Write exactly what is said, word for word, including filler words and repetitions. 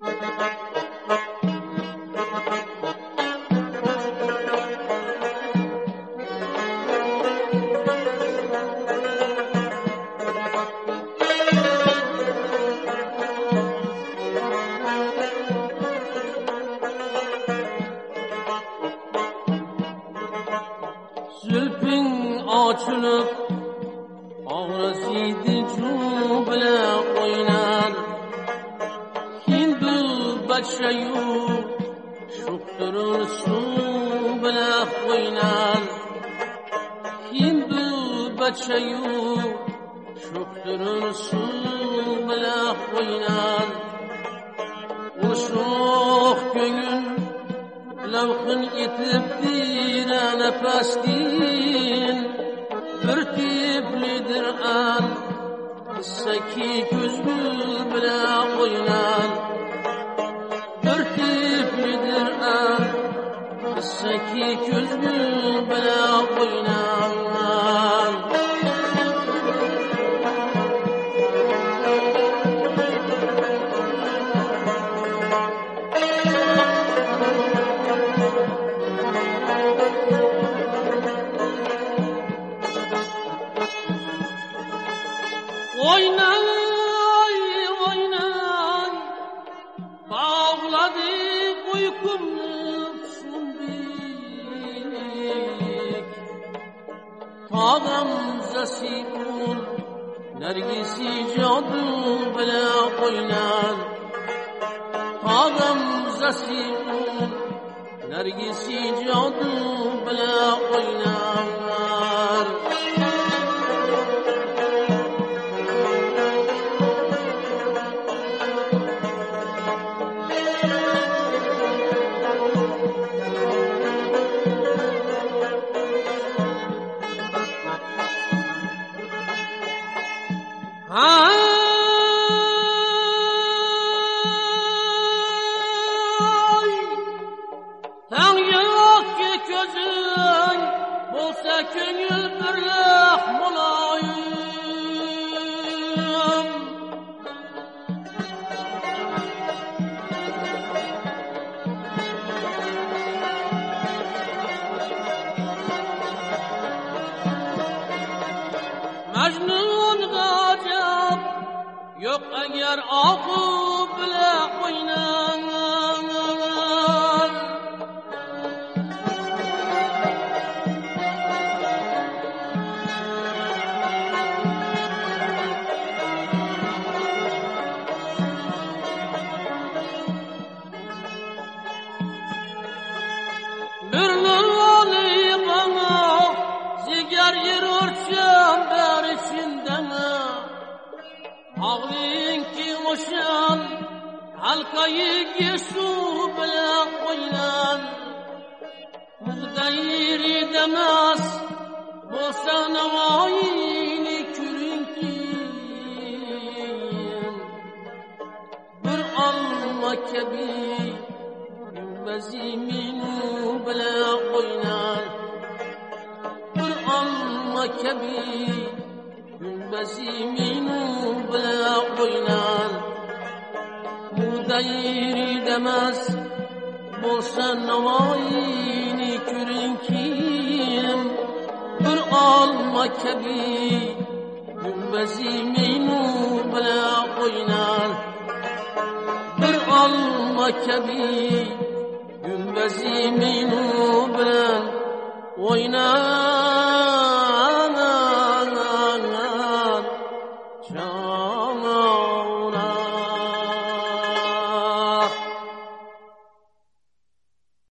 Zülfün açılıp ağrısıydı cüble oynar. Hindu başayı şukturur su bile oynar. Hindu başayı şukturur su bile oynar. Uşuk gönül levhın itip dire nefestin ürtiplidir an seki güzgül bile oynar. Ürtiplidir an seki güzgül bile oynar. Oynay, oynay, bağladı uykumlu sümbük. Tağım zasikul, nergisi cadu bile oynar. Tağım zasikul, nergisi cadu bile oynar. Ay, sen yok ki gözün, bolsa könül birlik bulayım. Mecnun gacap yok eğer akı bile oynar. Bir lali bana ziger yürür çember içinden. Ağlayın ki oşan halkayı geçu bile oynar. Muğdayri demez bolsa navayini külün kim. Bir alma kebi gümbeziminu bile oynar. Bir alma kebi gümbeziminu bile oynar. Muğdayri demez bolsa navayini külün kim. Bir alma kebi gümbeziminu bile oynar. Bir alma kebi gümbeziminu bile oynar.